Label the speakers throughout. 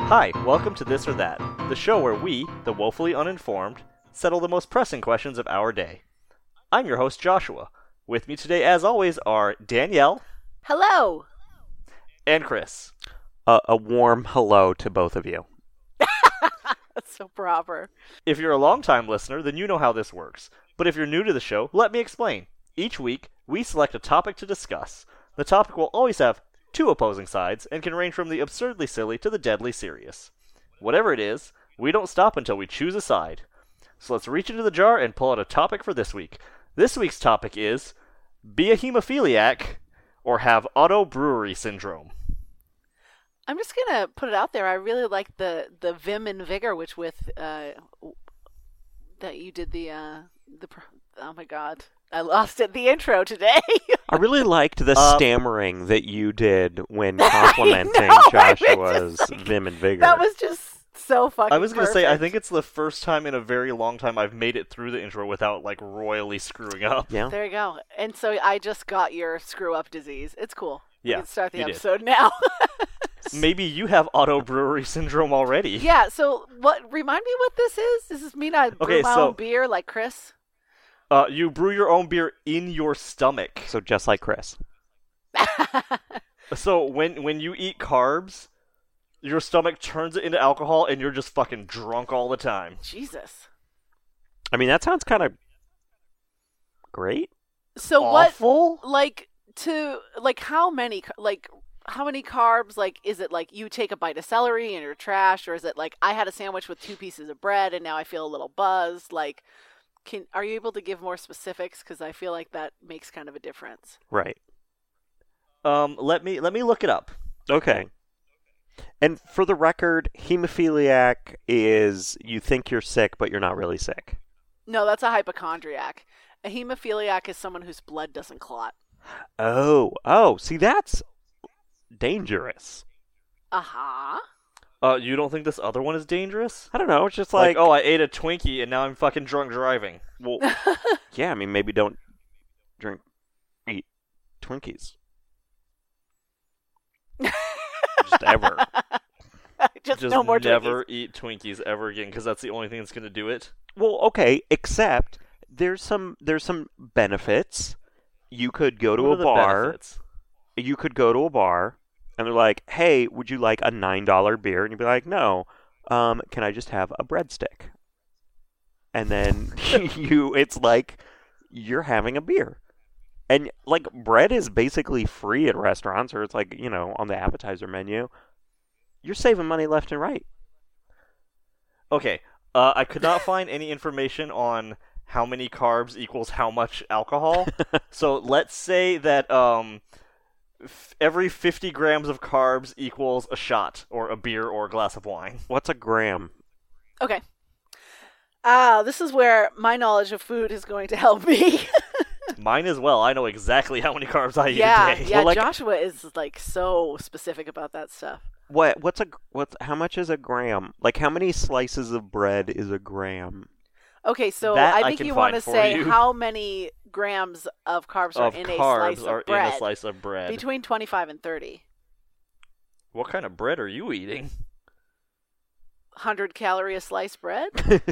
Speaker 1: Hi, welcome to This or That, the show where we, the woefully uninformed, settle the most pressing questions of our day. I'm your host, Joshua. With me today, as always, are Danielle.
Speaker 2: Hello!
Speaker 1: And Chris.
Speaker 3: A warm hello to both of you.
Speaker 2: That's so proper.
Speaker 1: If you're a long-time listener, then you know how this works. But if you're new to the show, let me explain. Each week, we select a topic to discuss. The topic will always have two opposing sides and can range from the absurdly silly to the deadly serious. Whatever it is, we don't stop until we choose a side. So let's reach into the jar and pull out a topic for this week. This week's topic is, be a hemophiliac or have auto-brewery syndrome.
Speaker 2: I'm just gonna put it out there. I really like the vim and vigor which with that you did oh my god, I lost it. The intro today.
Speaker 3: I really liked the stammering that you did when complimenting
Speaker 2: I know,
Speaker 3: Joshua's vim and vigor.
Speaker 2: That was just so fucking
Speaker 1: I was going to say, I
Speaker 2: perfect.
Speaker 1: think it's the first time in a very long time I've made it through the intro without, royally screwing up.
Speaker 3: Yeah.
Speaker 2: There you go. And so I just got your screw up disease. It's cool.
Speaker 1: Yeah,
Speaker 2: We can start the
Speaker 1: you did.
Speaker 2: episode now.
Speaker 1: Maybe you have auto-brewery syndrome already.
Speaker 2: Yeah, so remind me what this is? Does this mean I brew my own beer like Chris?
Speaker 1: You brew your own beer in your stomach.
Speaker 3: So just like Chris.
Speaker 1: So when you eat carbs, your stomach turns it into alcohol and you're just fucking drunk all the time.
Speaker 2: Jesus.
Speaker 3: I mean, that sounds kind of great.
Speaker 2: So
Speaker 1: Awful?
Speaker 2: how many carbs, is it you take a bite of celery and you're trash, or is it I had a sandwich with 2 pieces of bread and now I feel a little buzzed? Are you able to give more specifics? Because I feel like that makes kind of a difference.
Speaker 3: Right.
Speaker 1: Let me look it up.
Speaker 3: Okay. And for the record, hemophiliac is you think you're sick, but you're not really sick.
Speaker 2: No, that's a hypochondriac. A hemophiliac is someone whose blood doesn't clot.
Speaker 3: Oh, see, that's dangerous.
Speaker 2: Uh-huh.
Speaker 1: You don't think this other one is dangerous?
Speaker 3: I don't know, it's just
Speaker 1: I ate a Twinkie and now I'm fucking drunk driving.
Speaker 3: Well, yeah, I mean, maybe don't eat Twinkies. Just ever.
Speaker 2: Just no more
Speaker 1: never
Speaker 2: Twinkies.
Speaker 1: eat Twinkies ever again, because that's the only thing that's going to do it.
Speaker 3: Well, okay, except there's some benefits. You could go to
Speaker 1: What
Speaker 3: a
Speaker 1: are the
Speaker 3: bar.
Speaker 1: benefits?
Speaker 3: You could go to a bar, and they're like, "Hey, would you like a $9 beer?" And you'd be like, "No. Can I just have a breadstick?" And then it's like you're having a beer. And bread is basically free at restaurants, or it's on the appetizer menu. You're saving money left and right.
Speaker 1: Okay, I could not find any information on how many carbs equals how much alcohol. So let's say that every 50 grams of carbs equals a shot, or a beer, or a glass of wine.
Speaker 3: What's a gram?
Speaker 2: Okay. This is where my knowledge of food is going to help me.
Speaker 1: Mine as well. I know exactly how many carbs I eat a day.
Speaker 2: Yeah,
Speaker 3: Well,
Speaker 2: Joshua is so specific about that stuff.
Speaker 3: How much is a gram? How many slices of bread is a gram?
Speaker 2: Okay, so
Speaker 1: That
Speaker 2: I
Speaker 1: I
Speaker 2: think
Speaker 1: can
Speaker 2: you want to
Speaker 1: find for
Speaker 2: say
Speaker 1: you.
Speaker 2: how many grams of carbs are in a slice of bread.
Speaker 1: In a slice of bread.
Speaker 2: Between 25 and 30.
Speaker 1: What kind of bread are you eating?
Speaker 2: 100 calorie a slice bread?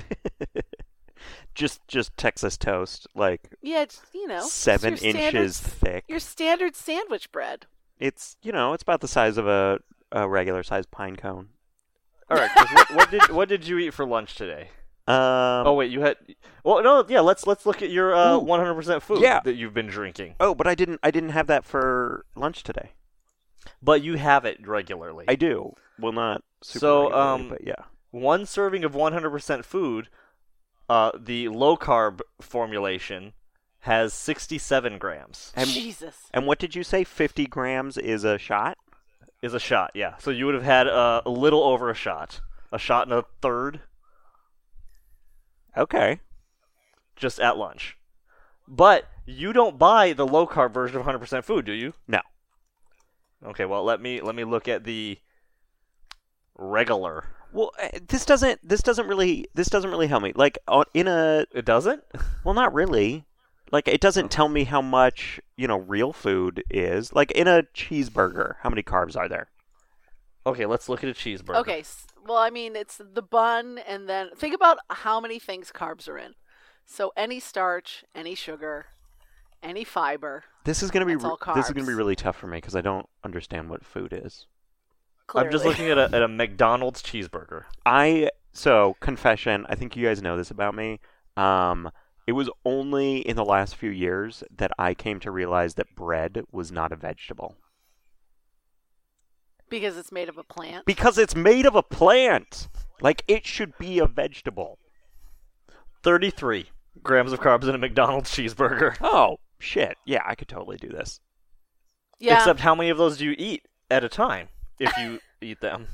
Speaker 3: just Texas toast,
Speaker 2: Yeah, it's,
Speaker 3: 7
Speaker 2: it's your
Speaker 3: inches thick.
Speaker 2: Your standard sandwich bread.
Speaker 3: It's it's about the size of a regular sized pine cone.
Speaker 1: All right, Chris, what did you eat for lunch today? Oh wait, you had. Well, no, yeah. Let's look at your 100% food that you've been drinking.
Speaker 3: Oh, but I didn't have that for lunch today.
Speaker 1: But you have it regularly.
Speaker 3: I do. Well, not super regularly, but yeah.
Speaker 1: One serving of 100% food, the low carb formulation, has 67 grams.
Speaker 2: Jesus.
Speaker 3: And what did you say? 50 grams is a shot?
Speaker 1: Is a shot, yeah. So you would have had a little over a shot and a third.
Speaker 3: Okay.
Speaker 1: Just at lunch. But you don't buy the low carb version of 100% food, do you?
Speaker 3: No.
Speaker 1: Okay, well let me look at the regular.
Speaker 3: Well, this doesn't really help me.
Speaker 1: It doesn't?
Speaker 3: Well, not really. It doesn't tell me how much, real food is. In a cheeseburger, how many carbs are there?
Speaker 1: Okay, let's look at a cheeseburger.
Speaker 2: Okay, well, I mean, it's the bun, and then think about how many things carbs are in. So any starch, any sugar, any fiber.
Speaker 3: This is gonna be
Speaker 2: That's all
Speaker 3: this is gonna be
Speaker 2: carbs.
Speaker 3: really tough for me because I don't understand what food is.
Speaker 2: Clearly.
Speaker 1: I'm just looking at a McDonald's cheeseburger.
Speaker 3: So confession, I think you guys know this about me. It was only in the last few years that I came to realize that bread was not a vegetable.
Speaker 2: Because it's made of a plant.
Speaker 3: Because it's made of a plant. Like, it should be a vegetable.
Speaker 1: 33 grams of carbs in a McDonald's cheeseburger.
Speaker 3: Oh, shit. Yeah, I could totally do this.
Speaker 2: Yeah.
Speaker 1: Except how many of those do you eat at a time if you eat them?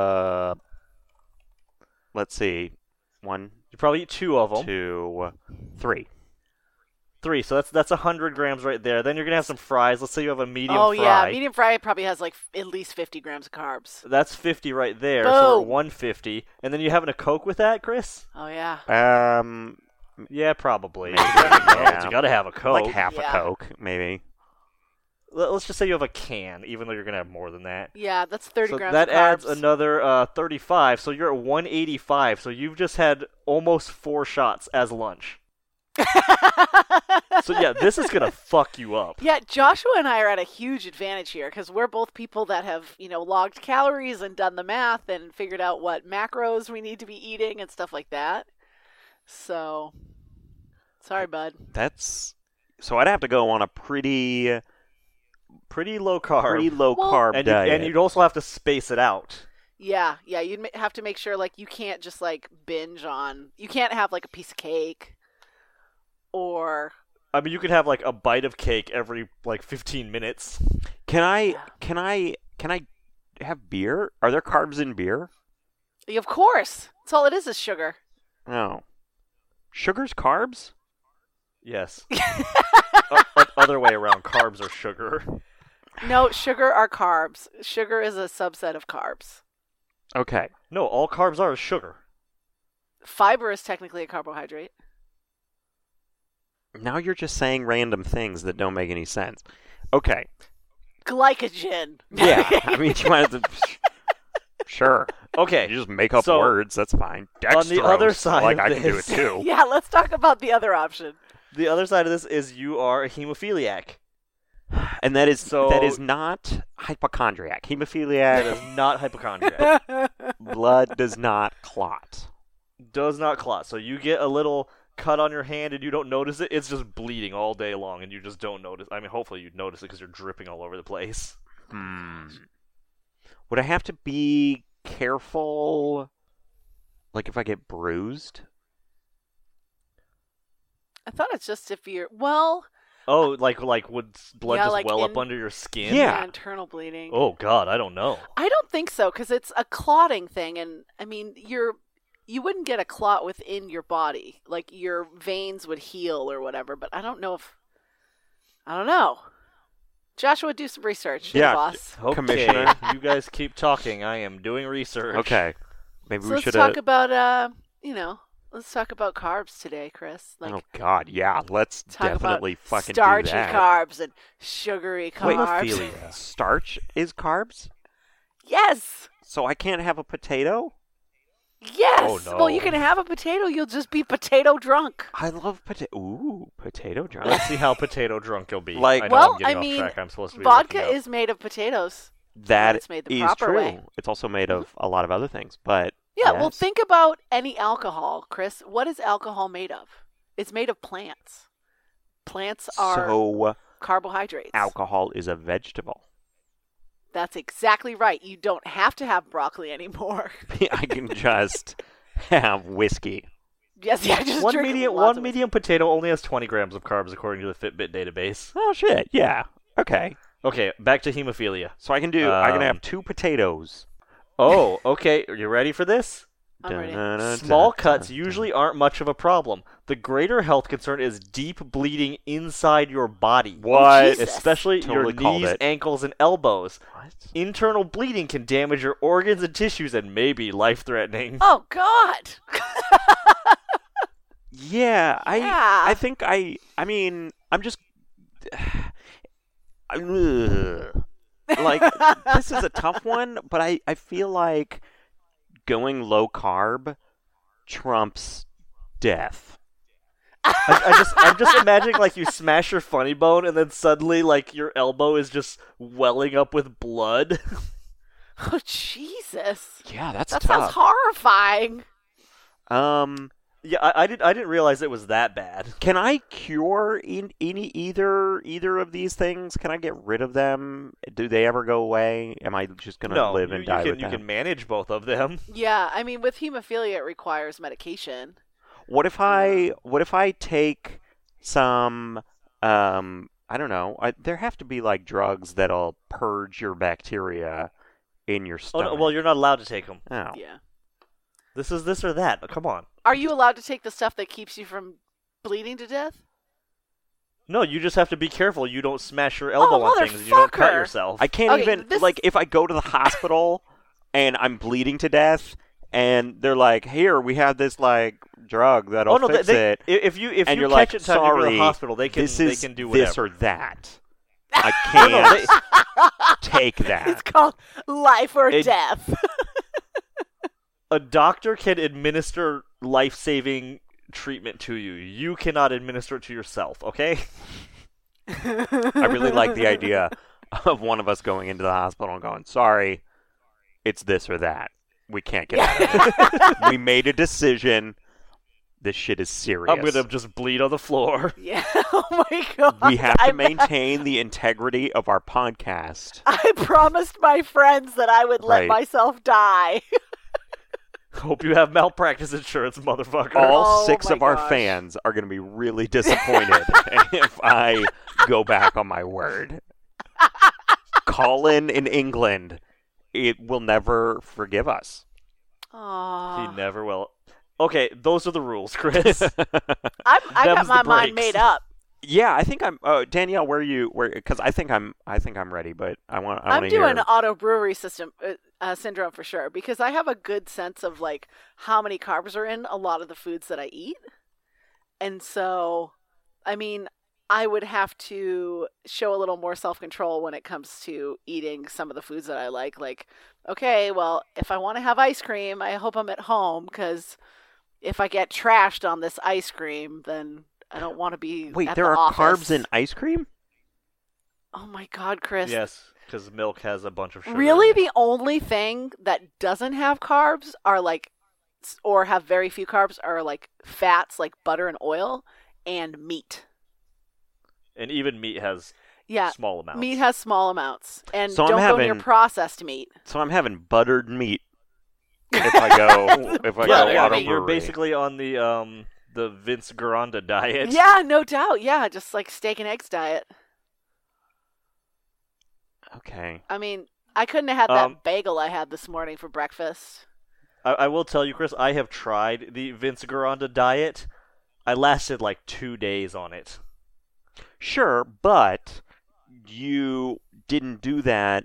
Speaker 3: Let's see. 1,
Speaker 1: You probably eat 2 of them.
Speaker 3: 2, 3.
Speaker 1: 3, so that's 100 grams right there. Then you're going to have some fries. Let's say you have a medium
Speaker 2: oh,
Speaker 1: fry.
Speaker 2: yeah. Medium fry probably has like at least 50 grams of carbs.
Speaker 1: That's 50 right there, so we're at
Speaker 2: Boom.
Speaker 1: 150. And then you having a Coke with that, Chris?
Speaker 2: Oh, yeah.
Speaker 1: Yeah, probably.
Speaker 3: Maybe,
Speaker 1: McDonald's,
Speaker 3: yeah.
Speaker 1: You got to have a Coke.
Speaker 3: Like half
Speaker 2: Yeah.
Speaker 3: a Coke, maybe.
Speaker 1: Let's just say you have a can, even though you're going to have more than that.
Speaker 2: Yeah, that's 30
Speaker 1: So
Speaker 2: grams
Speaker 1: that
Speaker 2: of
Speaker 1: adds
Speaker 2: carbs.
Speaker 1: another 35, so you're at 185. So you've just had almost 4 shots as lunch. So yeah, this is gonna fuck you up.
Speaker 2: Yeah, Joshua and I are at a huge advantage here because we're both people that have, logged calories and done the math and figured out what macros we need to be eating and stuff like that. So, sorry, bud.
Speaker 3: So I'd have to go on a pretty
Speaker 1: Pretty low carb.
Speaker 3: low
Speaker 2: Well-
Speaker 3: carb
Speaker 1: and,
Speaker 3: diet.
Speaker 1: and you'd also have to space it out.
Speaker 2: Yeah, you'd have to make sure, like, you can't just, like, binge on... You can't have, like, a piece of cake or...
Speaker 1: I mean, you could have like a bite of cake every like 15 minutes.
Speaker 3: Can I
Speaker 2: Yeah.
Speaker 3: have beer? Are there carbs in beer?
Speaker 2: Of course! That's all it is sugar.
Speaker 3: No. Sugar's carbs?
Speaker 1: Yes. Other way around, carbs are sugar.
Speaker 2: No, sugar are carbs. Sugar is a subset of carbs.
Speaker 3: Okay.
Speaker 1: No, all carbs are is sugar.
Speaker 2: Fiber is technically a carbohydrate.
Speaker 3: Now you're just saying random things that don't make any sense. Okay.
Speaker 2: Glycogen.
Speaker 3: Yeah. I mean, you might have to... Sure.
Speaker 1: Okay.
Speaker 3: You just make up
Speaker 1: So,
Speaker 3: words. That's fine.
Speaker 1: on the other
Speaker 3: Dextrose,
Speaker 1: side
Speaker 3: like
Speaker 1: of
Speaker 3: I can do it
Speaker 1: this-
Speaker 3: too.
Speaker 2: Yeah, let's talk about the other option.
Speaker 1: The other side of this is you are a hemophiliac.
Speaker 3: And that is
Speaker 1: So-
Speaker 3: not hypochondriac.
Speaker 1: That
Speaker 3: Hemophiliac,
Speaker 1: is not hypochondriac.
Speaker 3: blood does not clot.
Speaker 1: Does not clot. So you get a little cut on your hand and you don't notice it. It's just bleeding all day long and you just don't notice. I mean, hopefully you'd notice it because you're dripping all over the place.
Speaker 3: Would I have to be careful, like if I get bruised?
Speaker 2: I thought it's just if you're... Well...
Speaker 1: Oh, like would blood
Speaker 2: Yeah,
Speaker 1: just
Speaker 2: like
Speaker 1: well up
Speaker 2: in-
Speaker 1: under your skin?
Speaker 3: Yeah.
Speaker 2: internal bleeding.
Speaker 1: Oh God, I don't know.
Speaker 2: I don't think so, because it's a clotting thing, and I mean, you wouldn't get a clot within your body. Like, your veins would heal or whatever, but I don't know if... I don't know. Joshua, do some research,
Speaker 3: Yeah.
Speaker 2: boss.
Speaker 1: Okay,
Speaker 3: Commissioner.
Speaker 1: you guys keep talking. I am doing research.
Speaker 3: Okay. Maybe
Speaker 2: So
Speaker 3: we
Speaker 2: let's
Speaker 3: should
Speaker 2: talk
Speaker 3: have...
Speaker 2: about, let's talk about carbs today, Chris. Like,
Speaker 3: Oh, God, yeah. Let's
Speaker 2: talk
Speaker 3: definitely
Speaker 2: about
Speaker 3: fucking
Speaker 2: starchy
Speaker 3: do that.
Speaker 2: carbs and sugary carbs.
Speaker 1: Hemophilia.
Speaker 3: Starch is carbs?
Speaker 2: Yes!
Speaker 3: So I can't have a potato?
Speaker 2: Yes!
Speaker 1: Oh, no.
Speaker 2: Well, you can have a potato, you'll just be potato drunk.
Speaker 3: I love potato. Ooh, potato drink.
Speaker 1: Let's see how potato drunk you'll be.
Speaker 3: Like-
Speaker 1: I know
Speaker 2: Well,
Speaker 1: I'm getting
Speaker 2: I
Speaker 1: off
Speaker 2: mean,
Speaker 1: track. I'm supposed to be
Speaker 2: Vodka
Speaker 1: looking up.
Speaker 2: is made of potatoes.
Speaker 3: That
Speaker 2: it's made the
Speaker 3: is
Speaker 2: proper
Speaker 3: true.
Speaker 2: way. Mm-hmm.
Speaker 3: It's also made of a lot of other things, but
Speaker 2: Yeah, well,
Speaker 3: yes.
Speaker 2: think about any alcohol, Chris. What is alcohol made of? It's made of plants. Plants are
Speaker 3: So
Speaker 2: carbohydrates.
Speaker 3: alcohol is a vegetable.
Speaker 2: That's exactly right. You don't have to have broccoli anymore.
Speaker 3: I can just have whiskey.
Speaker 2: Yes, yeah, just
Speaker 1: One
Speaker 2: drink
Speaker 1: medium
Speaker 2: lots of
Speaker 1: medium potato only has 20 grams of carbs according to the Fitbit database.
Speaker 3: Oh shit! Yeah. Okay.
Speaker 1: Okay, back to hemophilia.
Speaker 3: So I can I can
Speaker 1: Um,
Speaker 3: have 2 potatoes.
Speaker 1: Oh, okay. Are you ready for this?
Speaker 2: I'm ready.
Speaker 3: Dun-dun-dun-dun.
Speaker 1: Small cuts usually aren't much of a problem. The greater health concern is deep bleeding inside your body.
Speaker 3: What?
Speaker 2: Jesus.
Speaker 1: Especially
Speaker 3: Totally
Speaker 1: your
Speaker 3: called
Speaker 1: knees,
Speaker 3: it.
Speaker 1: ankles, and elbows.
Speaker 3: What?
Speaker 1: Internal bleeding can damage your organs and tissues and may be life-threatening.
Speaker 2: Oh, God!
Speaker 3: Yeah,
Speaker 2: Yeah.
Speaker 3: I think I mean, I'm just ugh. like, this is a tough one, but I feel like going low carb trumps death.
Speaker 1: I'm just imagining like you smash your funny bone and then suddenly like your elbow is just welling up with blood.
Speaker 2: Oh, Jesus.
Speaker 3: Yeah, that's
Speaker 2: That
Speaker 3: tough.
Speaker 2: sounds horrifying.
Speaker 1: Yeah, I didn't realize it was that bad.
Speaker 3: Can I cure either of these things? Can I get rid of them? Do they ever go away? Am I just gonna
Speaker 1: No,
Speaker 3: live and die with
Speaker 1: you
Speaker 3: them?
Speaker 1: can manage both of them.
Speaker 2: Yeah, I mean, with hemophilia, it requires medication.
Speaker 3: What if I take some I don't know. There have to be like drugs that'll purge your bacteria in your
Speaker 1: Oh
Speaker 3: stomach.
Speaker 1: no, well, you're not allowed to take them.
Speaker 3: Oh.
Speaker 2: Yeah.
Speaker 1: This is this or that. Come on.
Speaker 2: Are you allowed to take the stuff that keeps you from bleeding to death?
Speaker 1: No, you just have to be careful. You don't smash your elbow on things. And you don't cut
Speaker 2: motherfucker.
Speaker 1: yourself.
Speaker 3: I can't
Speaker 2: Okay,
Speaker 3: even
Speaker 2: this-
Speaker 3: like if I go to the hospital and I'm bleeding to death and they're like, "Here, we have this like drug that'll
Speaker 1: oh no,
Speaker 3: fix
Speaker 1: they,
Speaker 3: it."
Speaker 1: if you
Speaker 3: and you're
Speaker 1: catch
Speaker 3: like,
Speaker 1: it in time to go to
Speaker 3: "Sorry,
Speaker 1: the hospital, they can
Speaker 3: this
Speaker 1: do whatever.
Speaker 3: this or that. I
Speaker 1: No, no,
Speaker 3: can't take
Speaker 2: It's
Speaker 3: that.
Speaker 2: called life or
Speaker 1: It-
Speaker 2: death.
Speaker 1: A doctor can administer life-saving treatment to you. You cannot administer it to yourself. Okay?
Speaker 3: I really like the idea of one of us going into the hospital and going, "Sorry, it's this or that. We can't get out of it. We made a decision. This shit is serious.
Speaker 1: I'm gonna just bleed on the floor.
Speaker 2: Yeah. Oh my god.
Speaker 3: We have to
Speaker 2: I
Speaker 3: maintain the integrity of our podcast."
Speaker 2: I promised my friends that I would let
Speaker 3: Right.
Speaker 2: myself die.
Speaker 1: Hope you have malpractice insurance, motherfucker.
Speaker 3: All
Speaker 2: Oh
Speaker 3: 6
Speaker 2: my
Speaker 3: of our
Speaker 2: gosh.
Speaker 3: fans are going to be really disappointed if I go back on my word. Colin in England, it will never forgive us.
Speaker 2: Aww.
Speaker 1: He never will. Okay, those are the rules, Chris.
Speaker 2: I got
Speaker 1: Them's
Speaker 2: my
Speaker 1: the
Speaker 2: mind
Speaker 1: breaks.
Speaker 2: made up.
Speaker 3: Yeah, I think I'm. Danielle, where are you? Because I think I'm ready, but I want
Speaker 2: I'm
Speaker 3: to
Speaker 2: doing
Speaker 3: hear.
Speaker 2: auto brewery syndrome for sure because I have a good sense of like how many carbs are in a lot of the foods that I eat, and so, I mean, I would have to show a little more self control when it comes to eating some of the foods that I like. Like, okay, well, if I want to have ice cream, I hope I'm at home because if I get trashed on this ice cream, then I don't want to be.
Speaker 3: Wait,
Speaker 2: at
Speaker 3: there
Speaker 2: the
Speaker 3: are
Speaker 2: office.
Speaker 3: carbs in ice cream?
Speaker 2: Oh my God, Chris!
Speaker 1: Yes, because milk has a bunch of sugar.
Speaker 2: Really,
Speaker 1: in it.
Speaker 2: the only thing that doesn't have carbs are like, or have very few carbs are like fats, like butter and oil, and meat.
Speaker 1: And even meat has
Speaker 2: Yeah,
Speaker 1: small amounts.
Speaker 2: meat has small amounts, and
Speaker 3: So I'm
Speaker 2: don't go near
Speaker 3: having-
Speaker 2: processed meat.
Speaker 3: So I'm having buttered meat if I go
Speaker 1: yeah,
Speaker 3: go
Speaker 1: yeah,
Speaker 3: auto
Speaker 1: I mean, you're
Speaker 3: brewery.
Speaker 1: basically on the Vince Garanda diet.
Speaker 2: Yeah, no doubt. Yeah, just like steak and eggs diet.
Speaker 3: Okay.
Speaker 2: I mean, I couldn't have had that
Speaker 1: Um,
Speaker 2: bagel I had this morning for breakfast.
Speaker 1: I will tell you, Chris, I have tried the Vince Garanda diet. I lasted like 2 days on it.
Speaker 3: Sure, but you didn't do that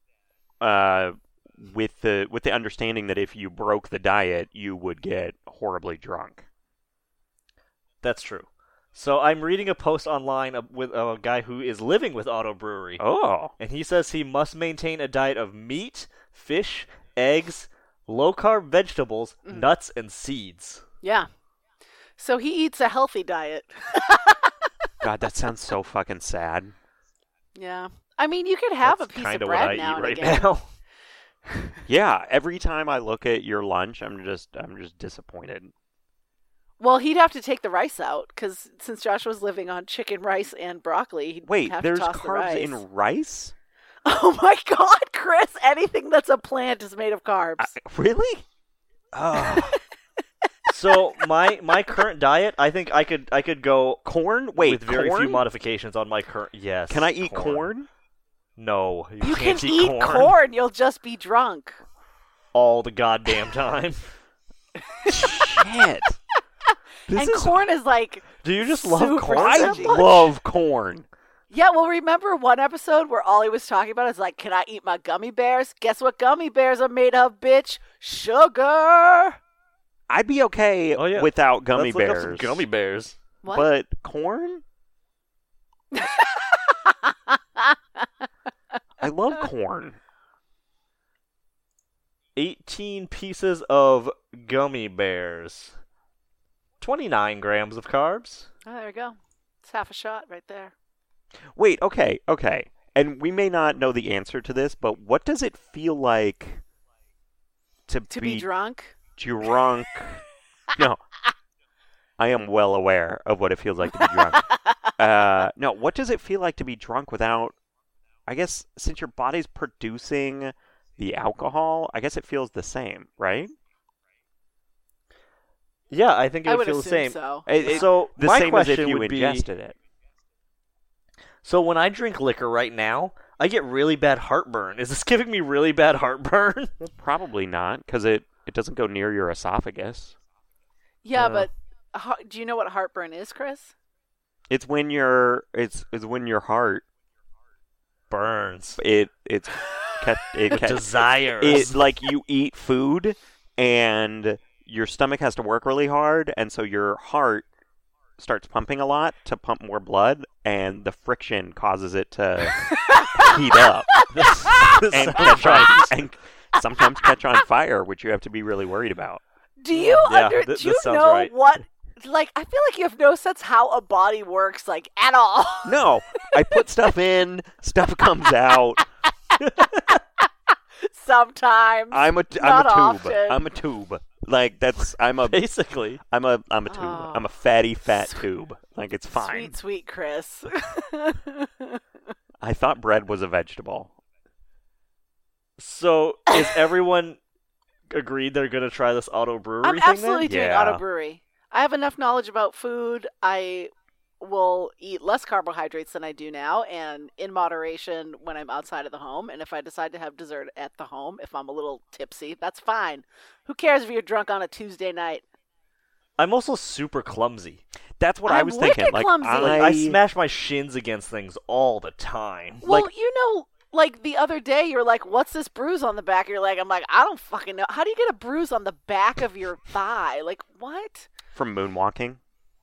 Speaker 3: with the understanding that if you broke the diet, you would get horribly drunk.
Speaker 1: That's true. So I'm reading a post online with a guy who is living with Auto Brewery.
Speaker 3: Oh.
Speaker 1: And he says he must maintain a diet of meat, fish, eggs, low-carb vegetables, nuts, and seeds.
Speaker 2: Yeah. So he eats a healthy diet.
Speaker 3: God, that sounds so fucking sad.
Speaker 2: Yeah. I mean, you could have
Speaker 1: That's
Speaker 2: a piece of
Speaker 1: kinda
Speaker 2: bread
Speaker 1: what I
Speaker 2: now
Speaker 1: eat
Speaker 2: and
Speaker 1: right
Speaker 2: again.
Speaker 1: now.
Speaker 3: Yeah, every time I look at your lunch, I'm just disappointed.
Speaker 2: Well, he'd have to take the rice out because since Joshua's living on chicken, rice, and broccoli, he'd
Speaker 3: Wait,
Speaker 2: have
Speaker 3: there's
Speaker 2: to toss the
Speaker 3: carbs
Speaker 2: rice.
Speaker 3: in rice?
Speaker 2: Oh my God, Chris! Anything that's a plant is made of carbs.
Speaker 3: Really? Oh.
Speaker 1: So my current diet, I think I could go
Speaker 3: Corn? Wait,
Speaker 1: with very
Speaker 3: corn?
Speaker 1: few modifications on my current. Yes.
Speaker 3: Can I eat corn?
Speaker 1: No,
Speaker 2: you can
Speaker 1: can't
Speaker 2: eat corn. You'll just be drunk.
Speaker 1: all the goddamn time.
Speaker 3: Shit. This
Speaker 2: And
Speaker 3: is
Speaker 2: corn is like,
Speaker 1: Do you just love
Speaker 2: Super
Speaker 1: corn?
Speaker 3: I
Speaker 1: so
Speaker 2: simple.
Speaker 1: much?
Speaker 3: love corn.
Speaker 2: yeah. Well, remember one episode where all he was talking about is like, can I eat my gummy bears? Guess what gummy bears are made of, bitch? Sugar.
Speaker 3: I'd be okay
Speaker 1: Oh, yeah.
Speaker 3: without gummy
Speaker 1: Let's look up
Speaker 3: bears.
Speaker 1: some gummy bears.
Speaker 2: What?
Speaker 3: But corn? I love corn.
Speaker 1: 18 pieces of gummy bears. 29 grams of carbs.
Speaker 2: Oh, there we go. It's half a shot right there.
Speaker 3: Wait, okay. And we may not know the answer to this, but what does it feel like to
Speaker 2: be drunk?
Speaker 3: Drunk. No. I am well aware of what it feels like to be drunk. No, what does it feel like to be drunk without, I guess, since your body's producing the alcohol, I guess it feels the same, right?
Speaker 1: Yeah, I think it
Speaker 2: I
Speaker 1: would
Speaker 2: would
Speaker 1: feel the
Speaker 2: assume
Speaker 1: same.
Speaker 2: so.
Speaker 1: So
Speaker 3: The
Speaker 1: my
Speaker 3: same as if
Speaker 1: question
Speaker 3: you
Speaker 1: would be,
Speaker 3: ingested it.
Speaker 1: so when I drink liquor right now, I get really bad heartburn. Is this giving me really bad heartburn?
Speaker 3: Well, probably not, because it doesn't go near your esophagus.
Speaker 2: Yeah, but do you know what heartburn is, Chris?
Speaker 3: It's when it's when your heart
Speaker 1: Burns.
Speaker 3: it's
Speaker 1: Desires.
Speaker 3: It's like you eat food and your stomach has to work really hard, and so your heart starts pumping a lot to pump more blood, and the friction causes it to heat up and sometimes catch on fire, which you have to be really worried about.
Speaker 2: Do you do you
Speaker 1: this sounds
Speaker 2: know
Speaker 1: right.
Speaker 2: what? Like, I feel like you have no sense how a body works, like, at all.
Speaker 3: No, I put stuff in, stuff comes out.
Speaker 2: Sometimes.
Speaker 3: I'm a
Speaker 2: Not
Speaker 3: tube.
Speaker 2: often.
Speaker 3: I'm a tube. Like
Speaker 1: Basically.
Speaker 3: I'm a tube.
Speaker 2: Oh.
Speaker 3: I'm a fatty fat tube. Like, it's fine.
Speaker 2: Sweet, sweet Chris.
Speaker 3: I thought bread was a vegetable.
Speaker 1: So is everyone agreed they're going to try this auto brewery
Speaker 2: I'm
Speaker 1: thing
Speaker 2: absolutely
Speaker 1: then?
Speaker 2: doing
Speaker 3: Yeah.
Speaker 2: auto brewery. I have enough knowledge about food. I will eat less carbohydrates than I do now, and in moderation when I'm outside of the home. And if I decide to have dessert at the home, if I'm a little tipsy, that's fine. Who cares if you're drunk on a Tuesday night?
Speaker 1: I'm also super clumsy.
Speaker 3: That's what I
Speaker 2: I'm
Speaker 3: was thinking.
Speaker 2: wicked
Speaker 3: Like,
Speaker 2: clumsy.
Speaker 1: I smash my shins against things all the time.
Speaker 2: Well,
Speaker 3: Like-
Speaker 2: you know, like the other day, you're like, "What's this bruise on the back of your leg?" I'm like, "I don't fucking know. How do you get a bruise on the back of your thigh? Like, what?"
Speaker 3: From moonwalking.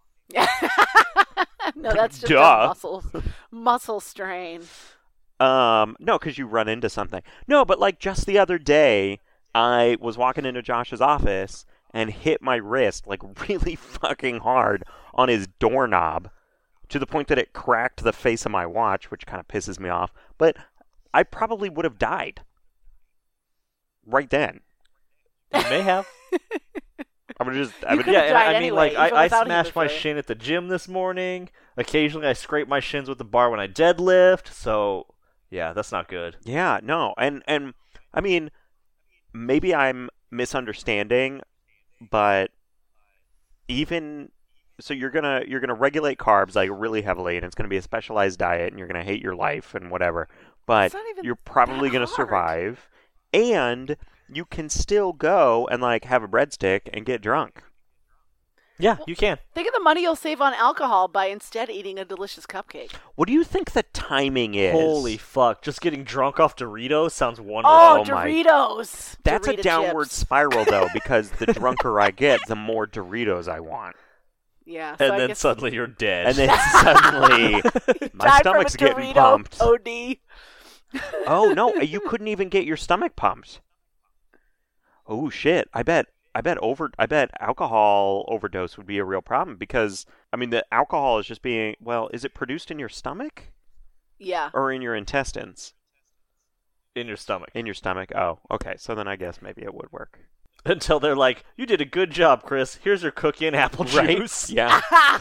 Speaker 2: No, that's just
Speaker 3: Duh.
Speaker 2: a muscle strain.
Speaker 3: No, because you run into something. No, but like just the other day, I was walking into Josh's office and hit my wrist like really fucking hard on his doorknob to the point that it cracked the face of my watch, which kind of pisses me off. But I probably would have died right then.
Speaker 1: You may have.
Speaker 3: I would just.
Speaker 2: You could've
Speaker 1: Yeah, and
Speaker 2: died
Speaker 1: I mean,
Speaker 2: anyway,
Speaker 1: like,
Speaker 2: even
Speaker 1: I
Speaker 2: without
Speaker 1: smashed my
Speaker 2: hemophilia.
Speaker 1: shin at the gym this morning. Occasionally, I scrape my shins with the bar when I deadlift. So, yeah, that's not good.
Speaker 3: Yeah, no, and I mean, maybe I'm misunderstanding, but even so, you're gonna regulate carbs like really heavily, and it's gonna be a specialized diet, and you're gonna hate your life and whatever. But
Speaker 2: It's not even
Speaker 3: you're probably
Speaker 2: that
Speaker 3: gonna
Speaker 2: hard.
Speaker 3: survive, and you can still go and like have a breadstick and get drunk.
Speaker 1: Yeah, you can.
Speaker 2: Think of the money you'll save on alcohol by instead eating a delicious cupcake.
Speaker 3: What do you think the timing is?
Speaker 1: Holy fuck. Just getting drunk off Doritos sounds wonderful.
Speaker 2: Oh,
Speaker 3: Oh my-
Speaker 2: Doritos!
Speaker 3: That's a
Speaker 2: Dorito
Speaker 3: downward
Speaker 2: chips.
Speaker 3: spiral though, because the drunker I get, the more Doritos I want.
Speaker 2: Yeah. So
Speaker 1: And
Speaker 2: I
Speaker 1: then
Speaker 2: guess
Speaker 1: suddenly you're dead.
Speaker 3: And then suddenly my
Speaker 2: died
Speaker 3: stomach's
Speaker 2: from a
Speaker 3: getting
Speaker 2: Dorito
Speaker 3: pumped.
Speaker 2: OD.
Speaker 3: Oh no, you couldn't even get your stomach pumped. Oh shit! I bet alcohol overdose would be a real problem because I mean the alcohol is just being is it produced in your stomach
Speaker 2: Yeah.
Speaker 3: or in your intestines?
Speaker 1: in your stomach.
Speaker 3: In your stomach. Oh, okay. So then I guess maybe it would work.
Speaker 1: Until they're like, you did a good job, Chris. Here's your cookie and apple
Speaker 3: Right?
Speaker 1: juice.
Speaker 3: Yeah.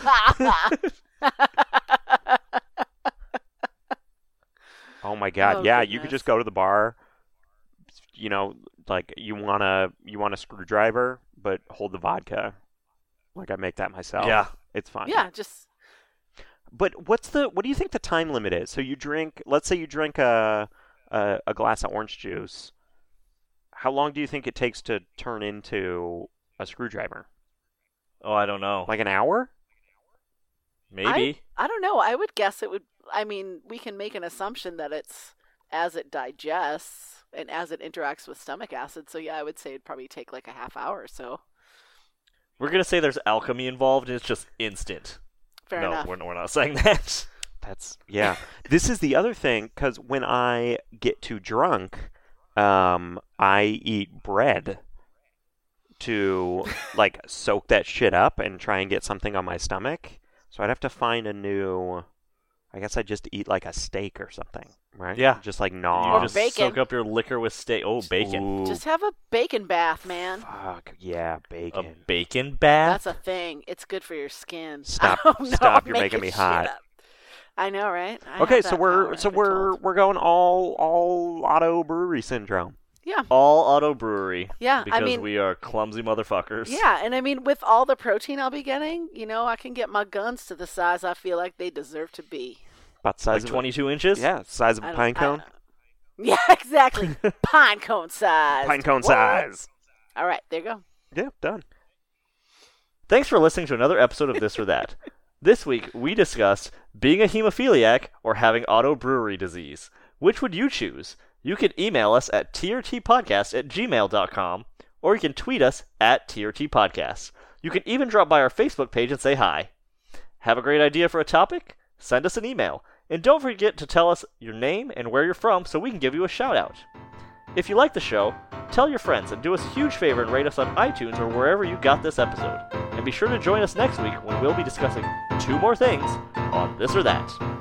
Speaker 3: Oh my god.
Speaker 2: Oh,
Speaker 3: Yeah, you could
Speaker 2: goodness.
Speaker 3: just go to the bar. You know, like you want a screwdriver, but hold the vodka. Like I make that myself.
Speaker 1: Yeah.
Speaker 3: It's fine.
Speaker 2: Yeah, just
Speaker 3: But what do you think the time limit is? So you drink, let's say you drink a glass of orange juice. How long do you think it takes to turn into a screwdriver?
Speaker 1: Oh, I don't know.
Speaker 3: Like an hour?
Speaker 1: Maybe.
Speaker 2: I don't know. I would guess it would. I mean, we can make an assumption that it's as it digests and as it interacts with stomach acid. So yeah, I would say it'd probably take like a half hour or so.
Speaker 1: We're going to say there's alchemy involved and it's just instant.
Speaker 2: Fair
Speaker 1: no,
Speaker 2: enough.
Speaker 1: we're not saying that.
Speaker 3: Yeah. This is the other thing, because when I get too drunk, I eat bread to like soak that shit up and try and get something on my stomach. So I'd have to find a new. I guess I'd just eat like a steak or something, right?
Speaker 1: Yeah.
Speaker 3: Just like
Speaker 1: You
Speaker 3: gnaw.
Speaker 1: just
Speaker 2: bacon.
Speaker 1: soak up your liquor with steak. Oh, bacon.
Speaker 3: Ooh,
Speaker 2: Just have a bacon bath, man.
Speaker 3: fuck yeah,
Speaker 1: A
Speaker 3: bacon.
Speaker 1: bacon bath?
Speaker 2: That's a thing. It's good for your skin.
Speaker 3: Stop-
Speaker 2: I don't know,
Speaker 3: stop,
Speaker 2: I'm
Speaker 3: you're making me
Speaker 2: shit
Speaker 3: hot.
Speaker 2: up. I know, right? I
Speaker 3: Okay,
Speaker 2: have
Speaker 3: so
Speaker 2: that
Speaker 3: we're
Speaker 2: power,
Speaker 3: so
Speaker 2: I've been
Speaker 3: we're
Speaker 2: told.
Speaker 3: we're going all auto brewery syndrome.
Speaker 2: Yeah,
Speaker 1: All auto brewery.
Speaker 2: yeah.
Speaker 1: Because
Speaker 2: I mean,
Speaker 1: we are clumsy motherfuckers.
Speaker 2: yeah, and I mean, with all the protein I'll be getting, I can get my guns to the size I feel like they deserve to be.
Speaker 3: About the size
Speaker 1: Like
Speaker 3: of
Speaker 1: 22 inches?
Speaker 3: yeah, size of
Speaker 2: I
Speaker 3: a
Speaker 2: don't-
Speaker 3: pine cone.
Speaker 2: Yeah, exactly. Pine cone size.
Speaker 3: Pine cone
Speaker 2: What?
Speaker 3: size.
Speaker 2: All right, there you go.
Speaker 3: Yeah, done.
Speaker 1: Thanks for listening to another episode of This or That. This week, we discussed being a hemophiliac or having auto brewery disease. Which would you choose? You can email us at trtpodcast@gmail.com, or you can tweet us at trtpodcast. You can even drop by our Facebook page and say hi. Have a great idea for a topic? Send us an email. And don't forget to tell us your name and where you're from so we can give you a shout out. If you like the show, tell your friends and do us a huge favor and rate us on iTunes or wherever you got this episode. And be sure to join us next week when we'll be discussing 2 more things on This or That.